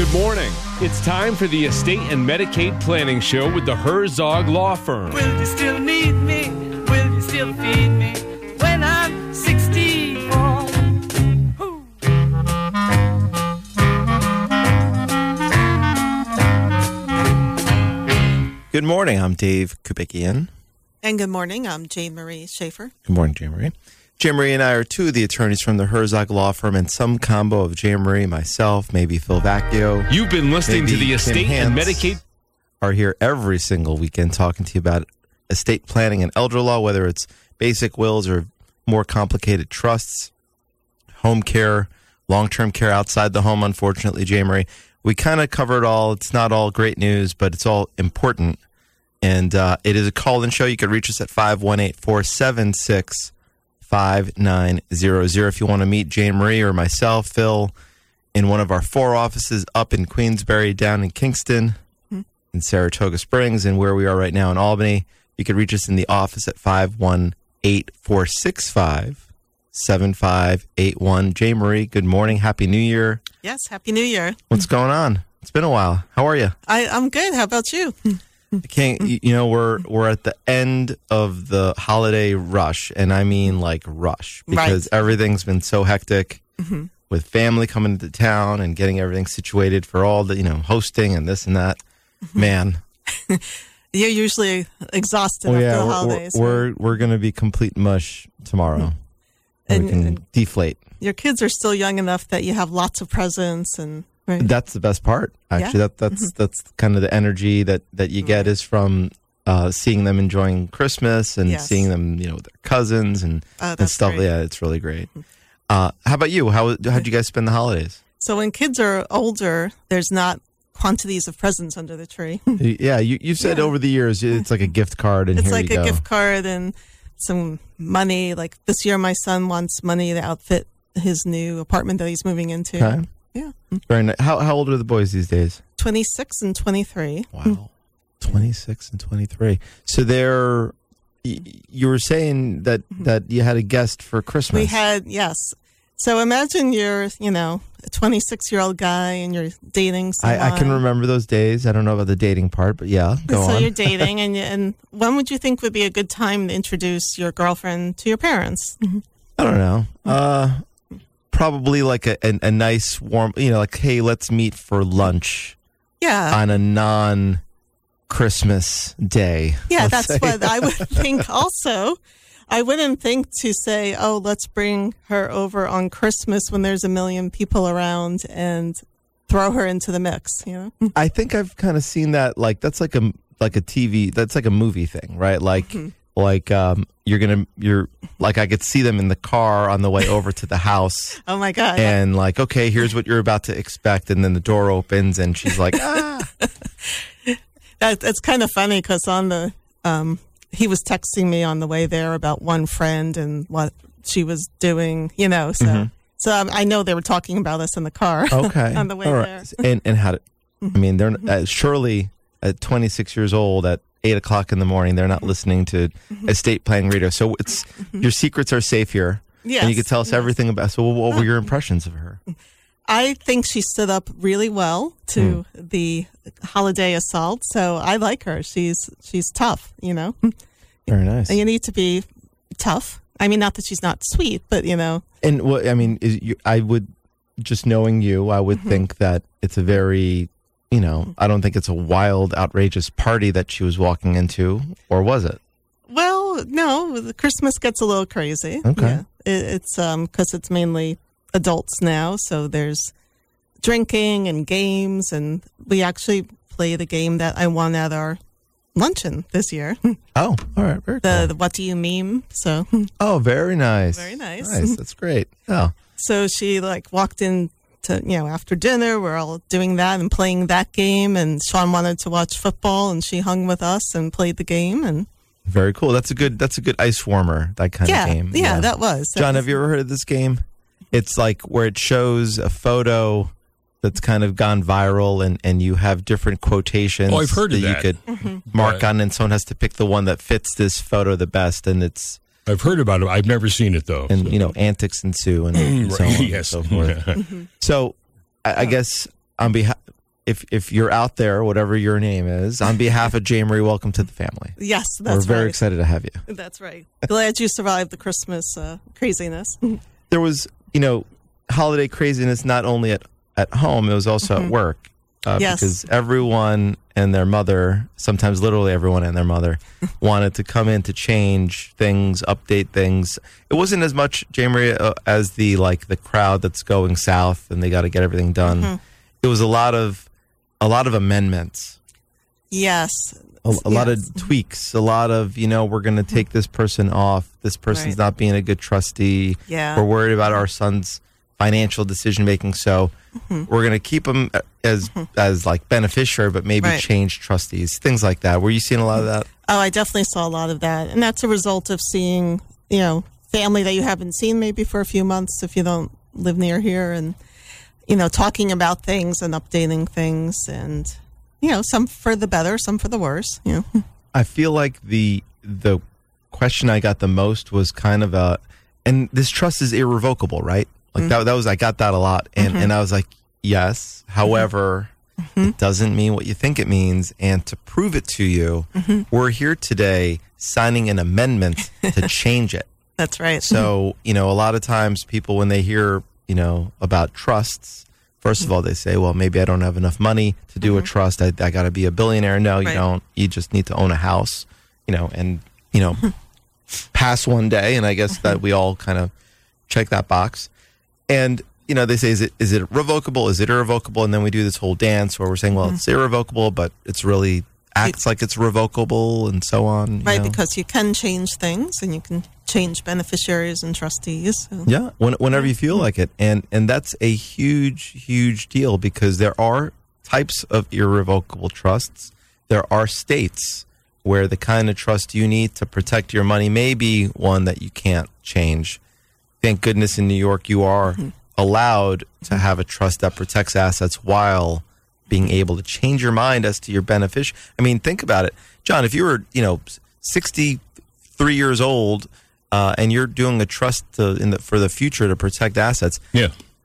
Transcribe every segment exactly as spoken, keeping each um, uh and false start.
Good morning. It's time for the Estate and Medicaid Planning Show with the Herzog Law Firm. Will you still need me? Will you still feed me when I'm sixty-four? Ooh. Good morning. I'm Dave Kubikian. And good morning. I'm Jane Marie Schaefer. Good morning, Jane Marie. Jane Marie and I are two of the attorneys from the Herzog Law Firm, and some combo of Jane Marie, myself, maybe Phil Vacchio. You've been listening to maybe the Kim Estate and Hance Medicaid. Are here every single weekend talking to you about estate planning and elder law, whether it's basic wills or more complicated trusts, home care, long-term care outside the home, unfortunately, Jane Marie. We kind of cover it all. It's not all great news, but it's all important. And uh, it is a call-in show. You can reach us at five one eight, four seven six, five nine zero zero if you want to meet Jane Marie or myself, Phil, in one of our four offices up in Queensbury, down in Kingston, mm-hmm. in Saratoga Springs, and where we are right now in Albany. You can reach us in the office at five one eight, four six five, seven five eight one. Jane Marie, good morning. Happy New Year. Yes, Happy New Year. What's going on? It's been a while. How are you? I, I'm good. How about you? I can't, you know, we're we're at the end of the holiday rush, and I mean like rush, because Right. everything's been so hectic Mm-hmm. with family coming to town and getting everything situated for all the, you know, hosting and this and that. Mm-hmm. Man, You're usually exhausted oh after yeah, the we're holidays. we're we're, we're going to be complete mush tomorrow. And, And- we can and- deflate. Your kids are still young enough that you have lots of presents and right. That's the best part, actually. Yeah. That that's that's kind of the energy that that you get is from uh, seeing them enjoying Christmas and Yes. seeing them, you know, with their cousins and, Oh, and that's stuff. great. Yeah, it's really great. Uh, how about you? How how'd you guys spend the holidays? So when kids are older, there's not quantities of presents under the tree. Yeah, you you've said Yeah. over the years it's like a gift card, and It's here like you a go. gift card and some money. Like this year, my son wants money to outfit his new apartment that he's moving into. Okay. Yeah. Very nice. How how old are the boys these days? twenty-six and twenty-three. Wow, twenty six and twenty three. So they're. y- You were saying that that you had a guest for Christmas. We had, yes. So imagine you're, you know, a twenty-six-year-old guy and you're dating someone. I, I can remember those days. I don't know about the dating part, but yeah, go so on. you're dating, and you, and when would you think would be a good time to introduce your girlfriend to your parents? I don't know. Uh, probably like a, a, a nice warm, you know, like, hey, let's meet for lunch Yeah. on a non-Christmas day. Yeah, let's that's say. what I would think also. I wouldn't think to say, oh, let's bring her over on Christmas when there's a million people around and throw her into the mix, you know? I think I've kind of seen that. Like that's like a like a T V. That's like a movie thing, right? Like Mm-hmm. like um, you're gonna you're like I could see them in the car on the way over to the house. Oh, my God. And like, okay, here's what you're about to expect, and then the door opens, and she's like, ah. That, that's kind of funny because on the, um, he was texting me on the way there about one friend and what she was doing, you know, so. Mm-hmm. So um, I know they were talking about us in the car Okay. on the way All right. there. And and how? To, I mean, they're uh, surely at twenty-six years old at eight o'clock in the morning, they're not listening to estate planning radio. So it's your secrets are safe here. Yes, And you could tell us yes. everything about. So what were your impressions of her? I think she stood up really well to the holiday assault. So I like her. She's she's tough, you know. Very nice. And you need to be tough. I mean, not that she's not sweet, but you know. And what I mean is, you, I would just knowing you, I would think that it's a very, you know, I don't think it's a wild, outrageous party that she was walking into, or was it? Well, no, the Christmas gets a little crazy. Okay. Yeah. It, it's um because it's mainly adults now, so there's drinking and games, and we actually played a game that I won at our luncheon this year. Oh, all right, very The, cool. the What Do You Meme? So Oh, very nice. Very nice. Nice. That's great. Oh, so she like walked in to, you know, after dinner, we're all doing that and playing that game, and Sean wanted to watch football, and she hung with us and played the game, and very cool. That's a good. That's a good ice warmer. That kind yeah, of game. yeah, that was. That John, was- have you ever heard of this game? It's like where it shows a photo that's kind of gone viral, and, and you have different quotations. Oh, I've heard of that. that. You could Mm-hmm. mark Right. on, and someone has to pick the one that fits this photo the best, and it's I've heard about it. I've never seen it though. and so. you know antics ensue and so on yes. and so forth. So I, I guess on behalf if if you're out there, whatever your name is, on behalf of Jay Marie, welcome to the family. Yes, that's We're very right. excited to have you. That's right. Glad you survived the Christmas uh, craziness. There was, you know, holiday craziness not only at, at home, it was also Mm-hmm. at work. Uh, Yes. Because everyone and their mother, sometimes literally everyone and their mother, wanted to come in to change things, update things. It wasn't as much, Jay Marie, uh, as the like the crowd that's going south and they got to get everything done. Mm-hmm. It was a lot of a lot of amendments. Yes. A, a lot of Yes. tweaks, a lot of, you know, we're going to take this person off. This person's Right. not being a good trustee. Yeah. We're worried about our son's financial decision making. So Mm-hmm. we're going to keep him as, as like beneficiary, but maybe Right. change trustees, things like that. Were you seeing a lot of that? Oh, I definitely saw a lot of that. And that's a result of seeing, you know, family that you haven't seen maybe for a few months if you don't live near here, and, you know, talking about things and updating things, and, you know, some for the better, some for the worse, you know. I feel like the, the question I got the most was kind of a, and this trust is irrevocable, right? Like that, that was, I got that a lot. And, and I was like, yes. However, it doesn't mean what you think it means. And to prove it to you, we're here today signing an amendment to change it. That's right. So, you know, a lot of times people, when they hear, you know, about trusts, first of all, they say, well, maybe I don't have enough money to do a trust. I, I got to be a billionaire. No, you Right. don't. You just need to own a house, you know, and, you know, pass one day. And I guess that we all kind of check that box. And, you know, they say, is it is it revocable? Is it irrevocable? And then we do this whole dance where we're saying, well, it's irrevocable, but it's really acts like it's revocable and so on. you Right, know? because you can change things and you can change beneficiaries and trustees. So. Yeah, when, whenever you feel like it. And and that's a huge, huge deal because there are types of irrevocable trusts. There are states where the kind of trust you need to protect your money may be one that you can't change. Thank goodness in New York you are allowed to have a trust that protects assets while being able to change your mind as to your beneficiary. I mean, think about it. John, if you were, you know, sixty-three years old uh, and you're doing a trust to, in the, for the future to protect assets, Yeah.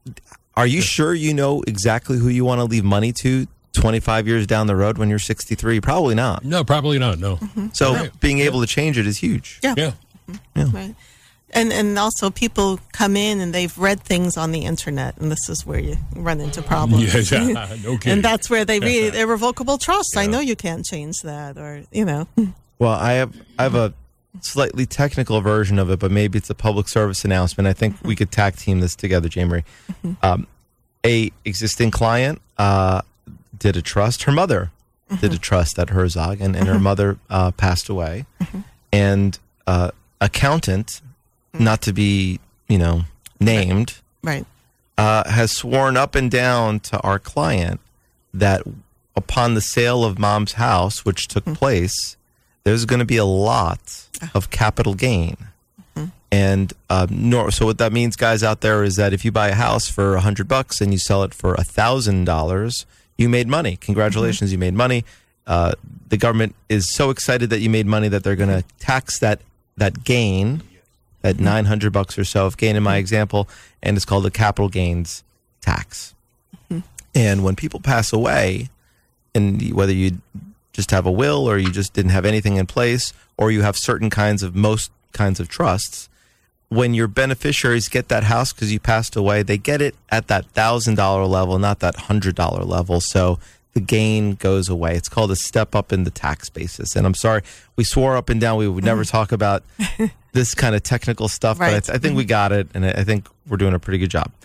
are you sure you know exactly who you want to leave money to twenty-five years down the road when you're sixty-three? Probably not. No, probably not. No. So Right. being able to change it is huge. Yeah. Yeah. Right. And and also people come in and they've read things on the internet, and this is where you run into problems. Yeah, yeah. No kidding. And that's where they read irrevocable trust. I know you can't change that, or, you know. Well, I have I have a slightly technical version of it, but maybe it's a public service announcement. I think we could tag team this together, Jay Marie. Um, a existing client uh, did a trust. Her mother did a trust at Herzog, and, and her mother uh, passed away. And uh, accountant, not to be, you know, named, Right. uh, has sworn up and down to our client that upon the sale of mom's house, which took place, there's going to be a lot of capital gain. And uh, nor, so what that means, guys out there, is that if you buy a house for a hundred bucks and you sell it for a thousand dollars, you made money. Congratulations, you made money. Uh, the government is so excited that you made money that they're going to tax that that gain, that nine hundred bucks or so of gain in my example, and it's called a capital gains tax. And when people pass away, and whether you just have a will or you just didn't have anything in place, or you have certain kinds of most kinds of trusts, when your beneficiaries get that house because you passed away, they get it at that thousand dollar level, not that hundred dollar level. So the gain goes away. It's called a step up in the tax basis. And I'm sorry, we swore up and down we would never talk about this kind of technical stuff, Right. but I, th- I think we got it, and I I think we're doing a pretty good job.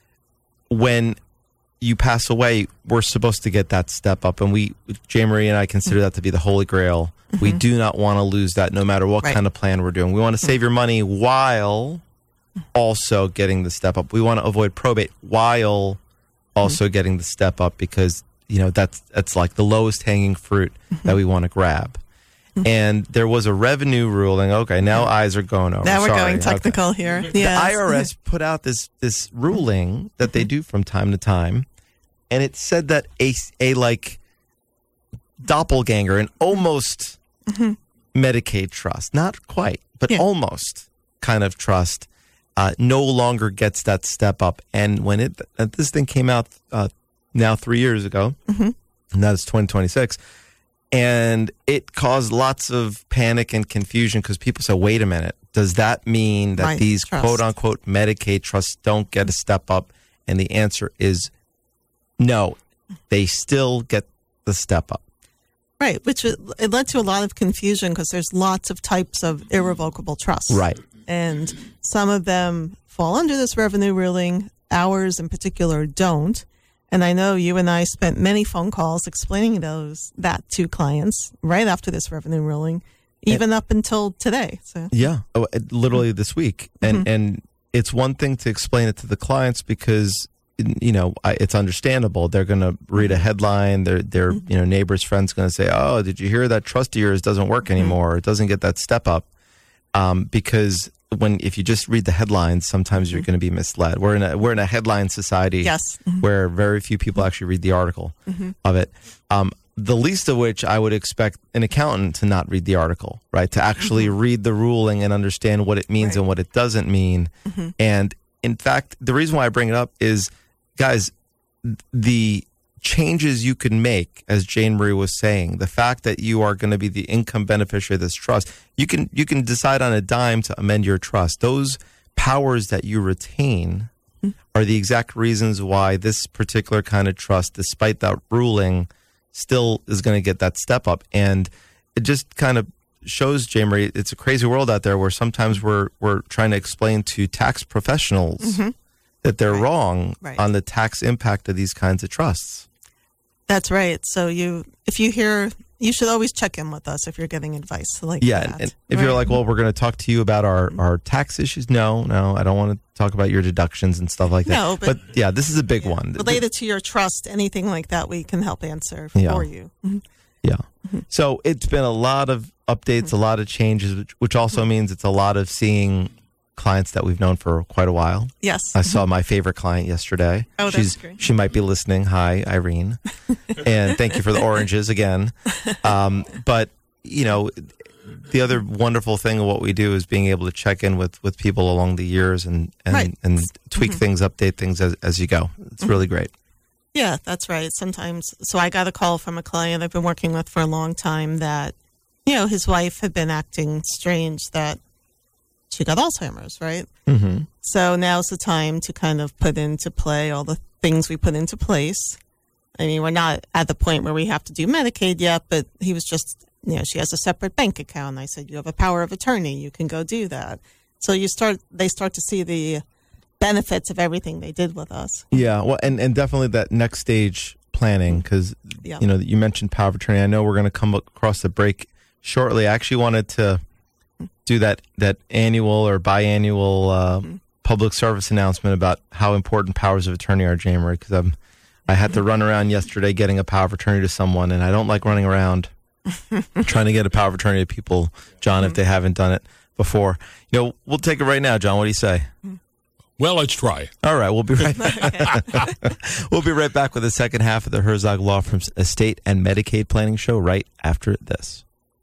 When you pass away, we're supposed to get that step up, and we, Jay Marie and I, consider that to be the holy grail. We do not want to lose that, no matter what Right. kind of plan we're doing. We want to save your money while also getting the step up. We want to avoid probate while also getting the step up, because you know that's that's like the lowest hanging fruit that we want to grab. And there was a revenue ruling. Okay, now eyes are going over. Now we're Sorry. going Okay. technical here. The Yes. I R S put out this this ruling that they do from time to time, and it said that a a like doppelganger, an almost Medicaid trust, not quite, but Yeah. almost kind of trust, uh, no longer gets that step up. And when it uh, this thing came out uh, now three years ago, Mm-hmm. and that is twenty twenty-six. And it caused lots of panic and confusion because people said, wait a minute, does that mean that Right, these trust. quote-unquote Medicaid trusts don't get a step up? And the answer is no, they still get the step up. Right, which it it led to a lot of confusion because there's lots of types of irrevocable trusts. Right. And some of them fall under this revenue ruling. Ours in particular don't. And I know you and I spent many phone calls explaining those that to clients right after this revenue ruling, even up until today. So Yeah, oh, it- literally this week, and Mm-hmm. and it's one thing to explain it to the clients because you know I, it's understandable. They're going to read a headline. Their their Mm-hmm. you know neighbor's friend's going to say, "Oh, did you hear that trust of yours doesn't work anymore? It doesn't get that step up." Um, because when if you just read the headlines, sometimes you're going to be misled. We're in a we're in a headline society. Yes. Mhm. Where very few people actually read the article of it. Um, the least of which I would expect an accountant to not read the article, right? To actually read the ruling and understand what it means Right. and what it doesn't mean. And in fact, the reason why I bring it up is, guys, the changes you can make, as Jane Marie was saying, the fact that you are going to be the income beneficiary of this trust, you can you can decide on a dime to amend your trust. Those powers that you retain are the exact reasons why this particular kind of trust, despite that ruling, still is going to get that step up. And it just kind of shows, Jane Marie, it's a crazy world out there where sometimes we're we're trying to explain to tax professionals that they're wrong Right. on the tax impact of these kinds of trusts. That's right. So you, if you hear, you should always check in with us if you're getting advice like Yeah, that. and, and if you're Right. like, well, we're going to talk to you about our, our tax issues. No, no, I don't want to talk about your deductions and stuff like that. No, but- yeah, this is a big one. related to your trust, anything like that, we can help answer Yeah. for you. Mhm. Yeah. So it's been a lot of updates, a lot of changes, which, which also means it's a lot of seeing clients that we've known for quite a while. Yes. I saw my favorite client yesterday. Oh, that's She's, great. She might be listening. Hi, Irene. And thank you for the oranges again. Um, but, you know, the other wonderful thing of what we do is being able to check in with, with people along the years and, and, Right. and tweak things, update things as, as you go. It's really great. Yeah, that's right. Sometimes, so I got a call from a client I've been working with for a long time that, you know, his wife had been acting strange, that she got Alzheimer's, right? Mm-hmm. So now's the time to kind of put into play all the things we put into place. I mean, we're not at the point where we have to do Medicaid yet, but he was just, you know, she has a separate bank account. I said, you have a power of attorney. You can go do that. So you start, they start to see the benefits of everything they did with us. Yeah, well, and, and definitely that next stage planning, because Yeah. you know you mentioned power of attorney. I know we're going to come across the break shortly. I actually wanted to do that that annual or biannual uh, public service announcement about how important powers of attorney are, Jane Marie, because I'm I had to run around yesterday getting a power of attorney to someone, and I don't like running around trying to get a power of attorney to people, John, if they haven't done it before. You know, we'll take it right now, John. What do you say? Well, let's try. All right, we'll be right back. We'll be right back with the second half of the Herzog Law Firm's Estate and Medicaid Planning Show right after this.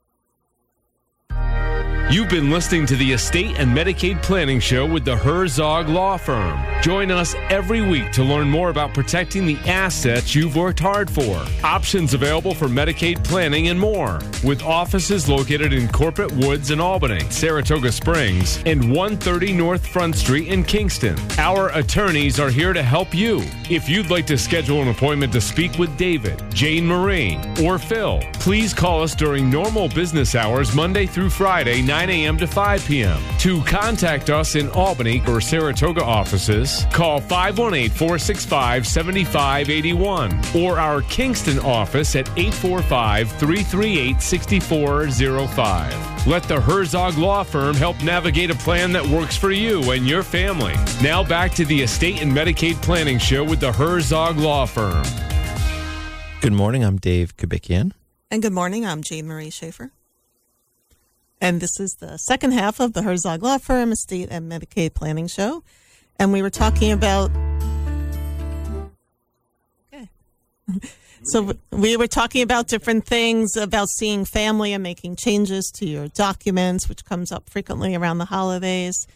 You've been listening to the Estate and Medicaid Planning Show with the Herzog Law Firm. Join us every week to learn more about protecting the assets you've worked hard for. Options available for Medicaid planning and more. With offices located in Corporate Woods in Albany, Saratoga Springs, and one thirty North Front Street in Kingston. Our attorneys are here to help you. If you'd like to schedule an appointment to speak with David, Jane Marie, or Phil, please call us during normal business hours Monday through Friday, nine a.m. to five p.m. To contact us in Albany or Saratoga offices, call five one eight, four six five, seven five eight one or our Kingston office at eight four five, three three eight, six four zero five. Let the Herzog Law Firm help navigate a plan that works for you and your family. Now back to the Estate and Medicaid Planning Show with the Herzog Law Firm. Good morning. I'm Dave Kubikian. And good morning. I'm Jane Marie Schaefer. And this is the second half of the Herzog Law Firm Estate and Medicaid Planning Show. And we were talking about... Okay. So we were talking about different things, about seeing family and making changes to your documents, which comes up frequently around the holidays.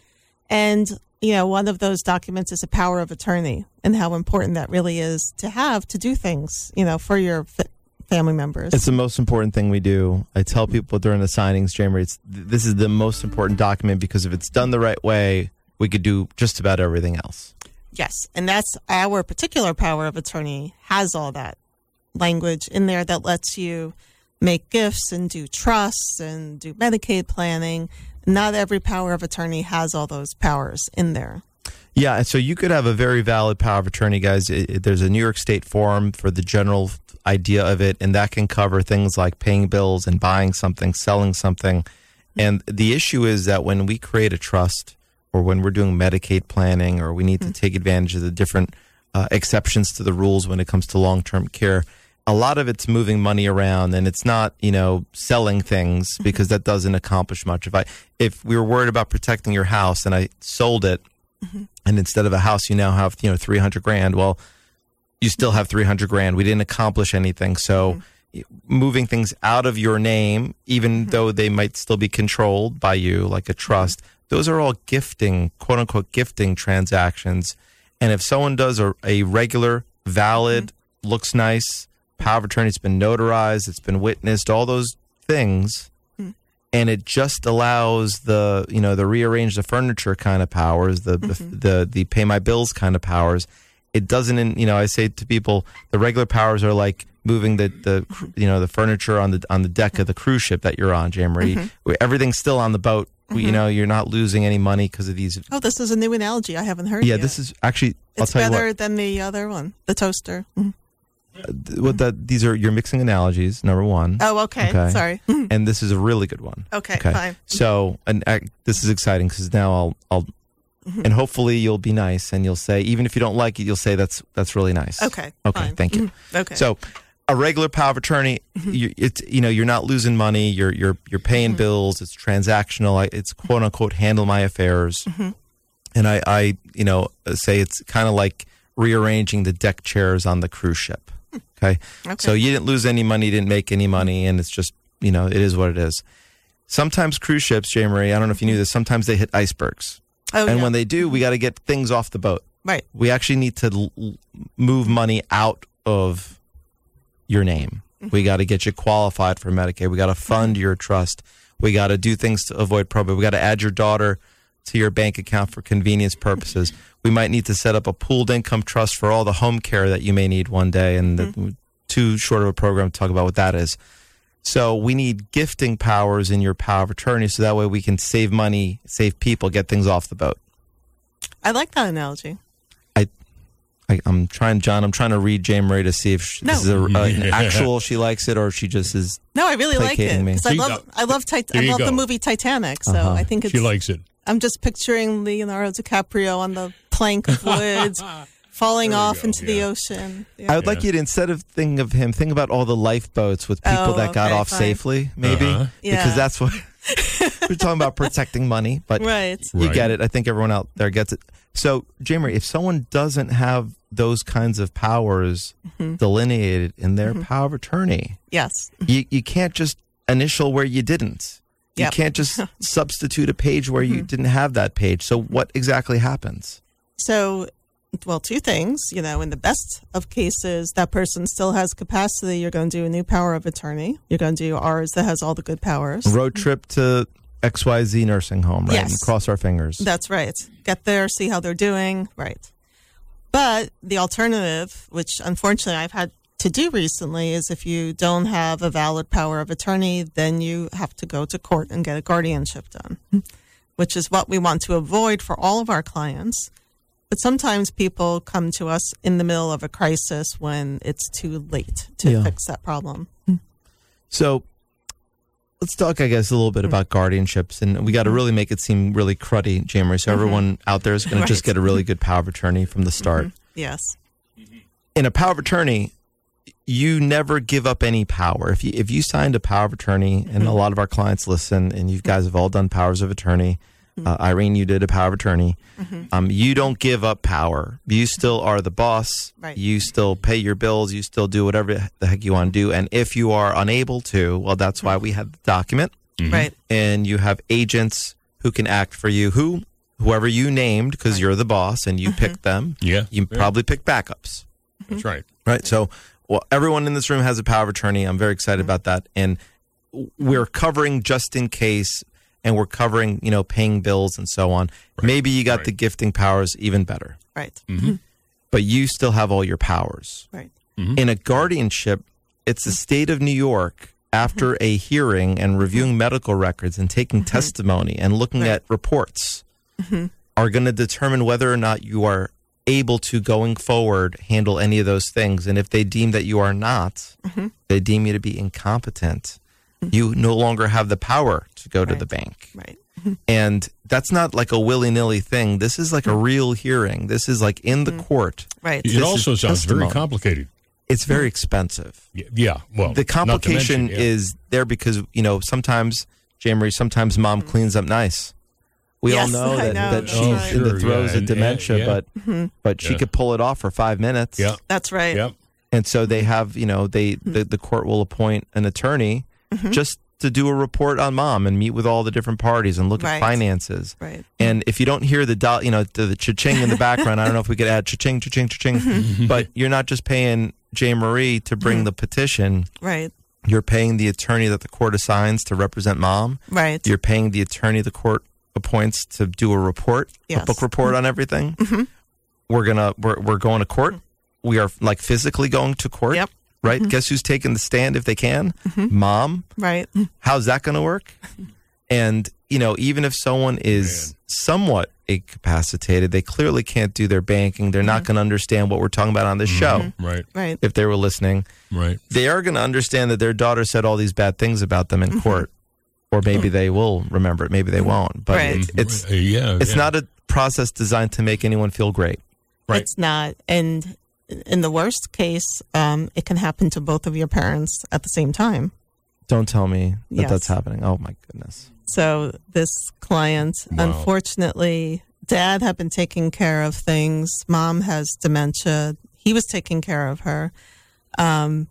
And, you know, one of those documents is a power of attorney, and how important that really is to have to do things, you know, for your f- family members. It's the most important thing we do. I tell people during the signings, Jamie, it's, this is the most important document because if it's done the right way, we could do just about everything else. Yes, and that's our particular power of attorney has all that language in there that lets you make gifts and do trusts and do Medicaid planning. Not every power of attorney has all those powers in there. Yeah, so you could have a very valid power of attorney, guys. It, it, there's a New York State form for the general idea of it, and that can cover things like paying bills and buying something, selling something. And the issue is that when we create a trust or when we're doing Medicaid planning or we need to take advantage of the different uh, exceptions to the rules when it comes to long-term care, a lot of it's moving money around, and it's not, you know, selling things because that doesn't accomplish much. If I, if we were worried about protecting your house and I sold it, mm-hmm. and instead of a house, you now have, you know, three hundred grand. Well, you still have three hundred grand. We didn't accomplish anything. So mm-hmm. moving things out of your name, even mm-hmm. though they might still be controlled by you, like a trust, mm-hmm. those are all gifting, quote unquote, gifting transactions. And if someone does a, a regular, valid, mm-hmm. looks nice, power of attorney, it's been notarized, it's been witnessed, all those things, mm. and it just allows the, you know, the rearrange the furniture kind of powers, the, mm-hmm. the the the pay my bills kind of powers. It doesn't, you know, I say to people, the regular powers are like moving the, the you know, the furniture on the on the deck of the cruise ship that you're on, Jamie. Mm-hmm. Everything's still on the boat. Mm-hmm. You know, you're not losing any money because of these. Oh, this is a new analogy I haven't heard Yeah, yet. this is actually, I'll it's tell you what. better than the other one, the toaster. Mm-hmm. What that these are you're mixing analogies, number one. Oh, okay. okay. Sorry. And this is a really good one. Okay, okay. fine. So, and uh, this is exciting because now I'll, I'll, mm-hmm. and hopefully you'll be nice and you'll say, even if you don't like it, you'll say that's that's really nice. Okay. Okay. Fine. Thank you. Mm-hmm. Okay. So, a regular power of attorney, mm-hmm. you, it's you know you're not losing money. You're you're you're paying mm-hmm. bills. It's transactional. It's quote unquote handle my affairs. Mm-hmm. And I I you know say it's kind of like rearranging the deck chairs on the cruise ship. Okay. okay. So you didn't lose any money, didn't make any money, and it's just, you know, it is what it is. Sometimes cruise ships, Jay Marie, I don't know if you knew this, sometimes they hit icebergs. Oh, and yeah. when they do, we got to get things off the boat. Right. We actually need to l- move money out of your name. Mm-hmm. We got to get you qualified for Medicaid. We got to fund your trust. We got to do things to avoid probate. We got to add your daughter to your bank account for convenience purposes. We might need to set up a pooled income trust for all the home care that you may need one day, and mm-hmm. the, too short of a program to talk about what that is. So we need gifting powers in your power of attorney so that way we can save money, save people, get things off the boat. I like that analogy. I, I I'm trying, John, I'm trying to read Jay Marie to see if she, no. this is a, uh, an actual she likes it or if she just is No, I really like it. me. I love, I love, tit- I love the movie Titanic, so uh-huh. I think it's... She likes it. I'm just picturing Leonardo DiCaprio on the plank of wood, falling off go, into yeah. the ocean. Yeah. I would like Yeah. you to, instead of thinking of him, think about all the lifeboats with people Oh, that got okay, off fine. safely, maybe. Uh-huh. Yeah. Because that's what we're talking about, protecting money. But Right. you Right. get it. I think everyone out there gets it. So, Jamie, if someone doesn't have those kinds of powers Mm-hmm. delineated in their mm-hmm. power of attorney, Yes. you, you can't just initial where you didn't. You Yep. can't just substitute a page where you didn't have that page. So what exactly happens? So, well, two things. You know, in the best of cases, that person still has capacity. You're going to do a new power of attorney. You're going to do ours that has all the good powers. Road trip to X Y Z nursing home, right? Yes. And cross our fingers. That's right. Get there, see how they're doing. Right. But the alternative, which unfortunately I've had to do recently, is if you don't have a valid power of attorney, then you have to go to court and get a guardianship done, which is what we want to avoid for all of our clients. But sometimes people come to us in the middle of a crisis when it's too late to Yeah. fix that problem. So let's talk, I guess, a little bit about guardianships. And we got to really make it seem really cruddy, Jamie. So everyone out there is going Right. to just get a really good power of attorney from the start. Yes. In a power of attorney, you never give up any power. If you if you signed a power of attorney, and a lot of our clients listen, and you guys have all done powers of attorney. Uh, Irene, you did a power of attorney. Mm-hmm. Um, you don't give up power. You still are the boss. Right. You still pay your bills. You still do whatever the heck you want to do. And if you are unable to, well, that's why we have the document. Right. And you have agents who can act for you, who whoever you named, because you're the boss and you picked them. Yeah. You Yeah. probably picked backups. That's right. Right. So, well, everyone in this room has a power of attorney. I'm very excited about that. And we're covering just in case, and we're covering, you know, paying bills and so on. Right. Maybe you got Right. the gifting powers even better, Right. but you still have all your powers. Right. In a guardianship, it's the state of New York, after a hearing and reviewing medical records and taking testimony and looking Right. at reports, are going to determine whether or not you are able to, going forward, handle any of those things. And if they deem that you are not, they deem you to be incompetent. You no longer have the power to go to Right. the bank. Right. And that's not like a willy-nilly thing. This is like a real hearing. This is like in the court. Right. It This also is sounds very testimony. complicated. It's very expensive. Y- Yeah. Well, The not to complication mention, yeah. is there because, you know, sometimes, Jamie, sometimes mom cleans up nice. We Yes, all know I that, know, that that's she's right. in the Sure, throes yeah, of and- dementia, yeah, but but she Yeah. could pull it off for five minutes. Yeah. That's right. Yeah. And so they have, you know, they the, the court will appoint an attorney just to do a report on mom and meet with all the different parties and look Right. at finances. Right. And if you don't hear the do, you know the, the cha-ching in the background, I don't know if we could add cha-ching, cha-ching, cha-ching, but you're not just paying J. Marie to bring the petition. Right. You're paying the attorney that the court assigns to represent mom. Right. You're paying the attorney the court appoints to do a report, Yes. a book report on everything. We're gonna we're we're going to court. We are like physically going to court. Yep. Right? Guess who's taking the stand if they can? Mom. Right. How's that going to work? And, you know, even if someone is somewhat incapacitated, they clearly can't do their banking. They're not going to understand what we're talking about on this show. Right. Right. If they were listening, Right. they are going to understand that their daughter said all these bad things about them in court. Or maybe they will remember it. Maybe they won't. But Right. it's it's, Uh, yeah. it's yeah. not a process designed to make anyone feel great. Right. It's not. And in the worst case, um, it can happen to both of your parents at the same time. Don't tell me that Yes. that's happening. Oh, my goodness. So this client, Wow. unfortunately, dad had been taking care of things. Mom has dementia. He was taking care of her. Um,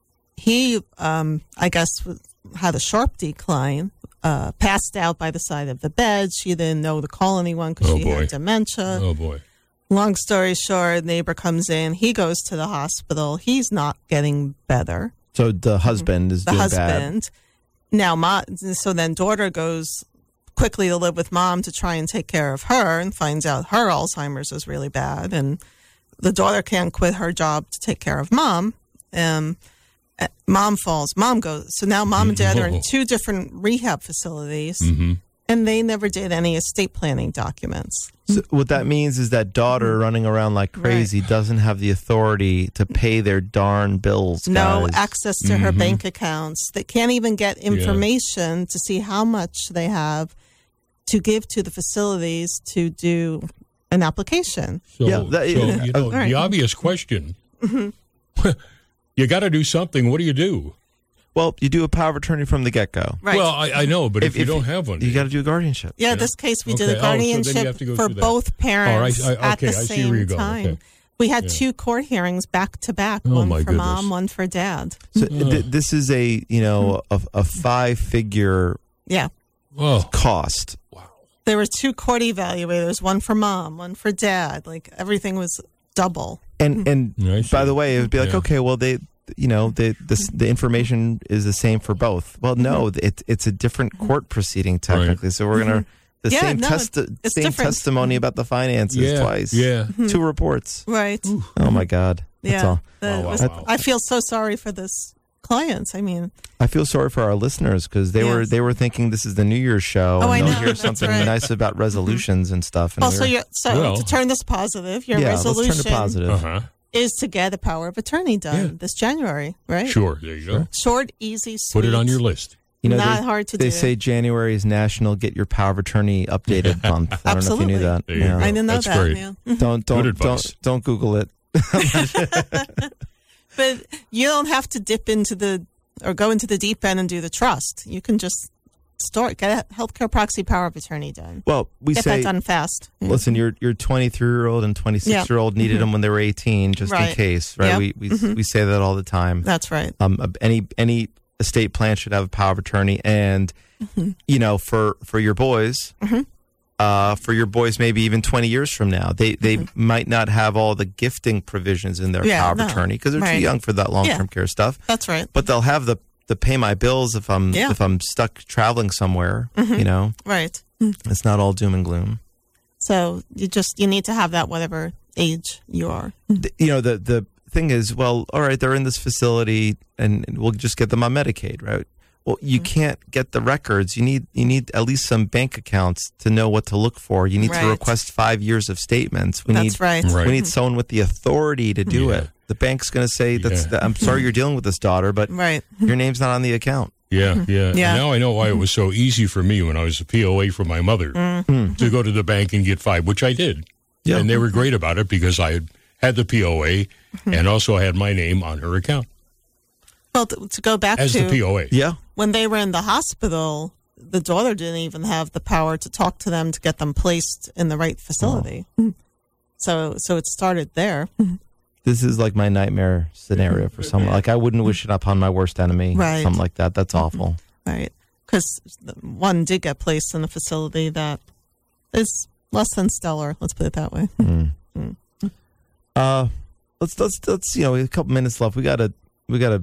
he, um, I guess, was- had a sharp decline, uh, passed out by the side of the bed. She didn't know to call anyone because Oh, she boy. had dementia. Oh, boy. Long story short, neighbor comes in. He goes to the hospital. He's not getting better. So the husband is The doing husband. Now, ma, so then daughter goes quickly to live with mom to try and take care of her and finds out her Alzheimer's is really bad. And the daughter can't quit her job to take care of mom. Um, uh, mom falls. Mom goes. So now mom and dad are in two different rehab facilities. Mm-hmm. And they never did any estate planning documents. bad. So what that means is that daughter running around like crazy doesn't have the authority to pay their darn bills. No guys. access to her bank accounts. They can't even get information to see how much they have to give to the facilities to do an application. So, Yeah, that- so you know, Right. the obvious question, you got to do something. What do you do? Well, you do a power of attorney from the get-go. Right. Well, I, I know, but if, If- you if don't have one, You got to do a guardianship. yeah, yeah. this case we Okay. did Oh, a so then you guardianship have to go for through that. both parents All right, I- at okay, the I see same where you're going. time. Okay. We had Yeah. two court hearings back to back, Oh, one my for mom, goodness. one for dad. So th- this is a, you know, a, a five-figure Yeah. oh, cost. There were two court evaluators, one for mom, one for dad. Like everything was double. And and I see. by the way, it would be like, Yeah. okay, well, they, you know, the the the information is the same for both. Well, no, it, it's a different court proceeding technically. So we're gonna the Yeah, same no, test it's same different. testimony about the finances yeah, twice. Yeah. Two reports. Right. Oh my God. That's Yeah. all. The- Wow, wow, was- wow. I feel so sorry for this client. I mean, I feel sorry for our listeners because they were Yes. they were thinking this is the New Year's show. Oh, and I they'll know. hear That's something right. nice about resolutions and stuff. And also, we're- your, so Well- to turn this positive, your yeah, resolution let's turn to positive. Uh-huh. is to get a power of attorney done Yeah. this January, right? Sure. There you go. Short, easy, sweet. Put it on your list. You know, Not they, hard to they do. say January is National Get Your Power of Attorney Updated Month. I don't know if you knew Absolutely. that. There you Yeah. go. I didn't know That's that. great. Yeah. Don't don't Good advice. don't don't Google it. But you don't have to dip into the or go into the deep end and do the trust. You can just start get a healthcare proxy power of attorney done. Well, we Get say that done fast. Yeah. listen, your your twenty-three year old and twenty-six year old needed them when they were eighteen, just in Right. case, right? Yep. We we we say that all the time. That's right. Um, any any estate plan should have a power of attorney, and Mm-hmm. you know, for for your boys, uh, for your boys maybe even twenty years from now. They they mm-hmm. might not have all the gifting provisions in their yeah, power of no. attorney because they're right. too young for that long-term yeah. care stuff. That's right. But they'll have the, the pay my bills if I'm yeah. if I'm stuck traveling somewhere, mm-hmm. you know. Right. It's not all doom and gloom. So you just you need to have that whatever age you are. The, you know, the the thing is, well, all right, they're in this facility and we'll just get them on Medicaid, right? Well, you mm-hmm. can't get the records. You need you need at least some bank accounts to know what to look for. You need right. to request five years of statements. We That's need, right. right. We need someone with the authority to do yeah. it. The bank's going to say, "That's Yeah. the, I'm sorry you're dealing with this, daughter, but right. your name's not on the account." Yeah, yeah. Yeah. And now I know why it was so easy for me when I was a P O A for my mother Mm-hmm. to go to the bank and get five, which I did. Yeah. And they were great about it because I had, had the P O A and also had my name on her account Well, to, to go back as to the P O A. Yeah. when they were in the hospital, the daughter didn't even have the power to talk to them to get them placed in the right facility. Oh. So, so it started there. This is like my nightmare scenario for someone. Like I wouldn't wish it upon my worst enemy. Right. Something like that. That's awful. Right. Because one did get placed in a facility that is less than stellar. Let's put it that way. Mm. Mm. Uh, let's let's let's you know a couple minutes left. We gotta we gotta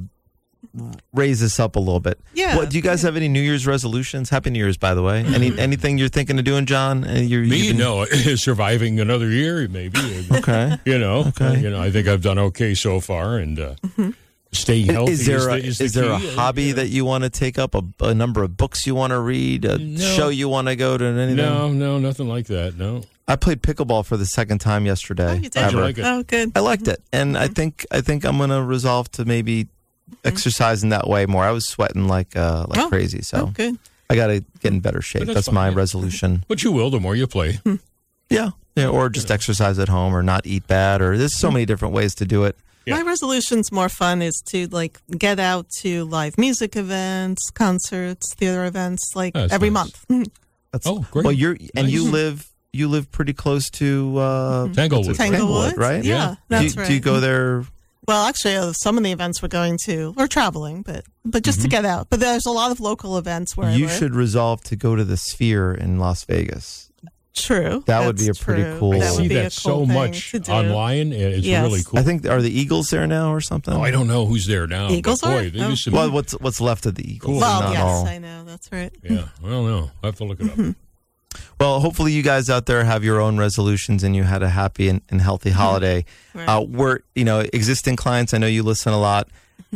raise this up a little bit. Yeah. What do you guys have any New Year's resolutions? Happy New Year's, by the way. Any anything you're thinking of doing, John? Uh, You're, Me, you've been- no, surviving another year, maybe. Okay. You know, Okay. you know, I think I've done okay so far, and uh, staying healthy Is there a, is the, is is the there a key. hobby Yeah. that you want to take up? A, a number of books you want to read? A No. show you want to go to? Anything? No, no, nothing like that. No. I played pickleball for the second time yesterday. Oh, you did? How'd you ever. like it? Oh, good. I liked it, and I think I think I'm gonna resolve to maybe exercise in that way more. I was sweating like uh, like Oh. crazy, so Oh, good. I got to get in better shape. But That's, that's my fine, yeah. resolution. But you will the more you play. Yeah, yeah, or just exercise at home, or not eat bad, or there's so many different ways to do it. Yeah. My resolution's more fun is to like get out to live music events, concerts, theater events, like That's every nice. month. That's, Oh, great. Well, you're and you Nice. live you live pretty close to uh, Tanglewood. what's it, Tanglewood, right? Yeah, Yeah. that's do, right. do you go there? Well, actually, uh, some of the events we're going to, we're traveling, but but just to get out. But there's a lot of local events where I You live. should resolve to go to the Sphere in Las Vegas. True. That would be That's a pretty true. cool- I That would see be a that cool so thing much to do. online. and It's Yes. really cool. I think are the Eagles there now or something? Oh, I don't know who's there now. Eagles but boy, are? they Oh. used to Well, what's what's left of the Eagles? Cool. Well, Not yes, all. I know. That's right. Yeah, I don't know. I have to look it up. Well, hopefully you guys out there have your own resolutions and you had a happy and, and healthy holiday. Right. Uh, we're, you know, existing clients, I know you listen a lot.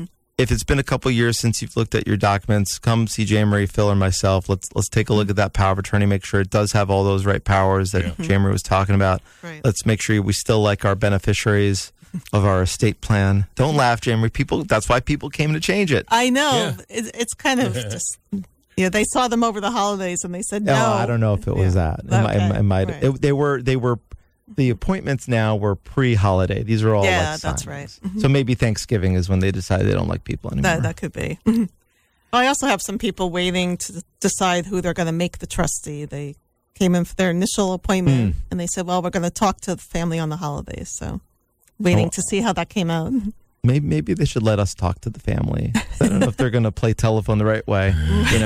If it's been a couple years since you've looked at your documents, come see Jane Marie, Phil, or myself. Let's let's take a look at that power of attorney, make sure it does have all those right powers that Yeah. Jane Marie was talking about. Right. Let's make sure we still like our beneficiaries of our estate plan. Don't laugh, Jane Marie. People, that's why people came to change it. I know. Yeah. It's, it's kind of just, yeah, they saw them over the holidays and they said no. Oh, I don't know if it was Yeah. that. It, might- it, Okay. it might. Right. It, they were. They were. The appointments now were pre-holiday. These are all Yeah, like that's signings. right. So maybe Thanksgiving is when they decide they don't like people anymore. That, that could be. Well, I also have some people waiting to decide who they're going to make the trustee. They came in for their initial appointment Hmm. and they said, well, we're going to talk to the family on the holidays. So waiting Oh. to see how that came out. Maybe maybe they should let us talk to the family. I don't know if they're going to play telephone the right way. You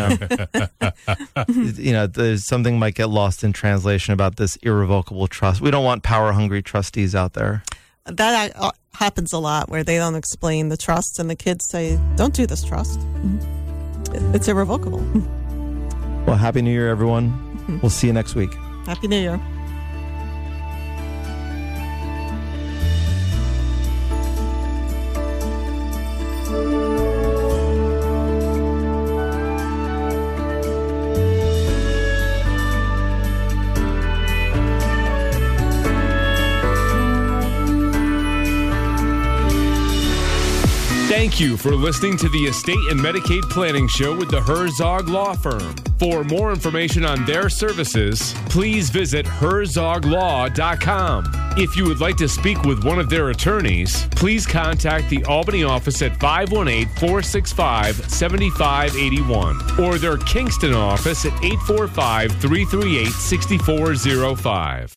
know, you know, there's something might get lost in translation about this irrevocable trust. We don't want power hungry trustees out there. That uh, happens a lot where they don't explain the trust and the kids say, don't do this trust. It's irrevocable. Well, happy New Year, everyone. We'll see you next week. Happy New Year. Thank you for listening to the Estate and Medicaid Planning Show with the Herzog Law Firm. For more information on their services, please visit herzog law dot com. If you would like to speak with one of their attorneys, please contact the Albany office at five one eight, four six five, seven five eight one or their Kingston office at eight four five, three three eight, six four zero five.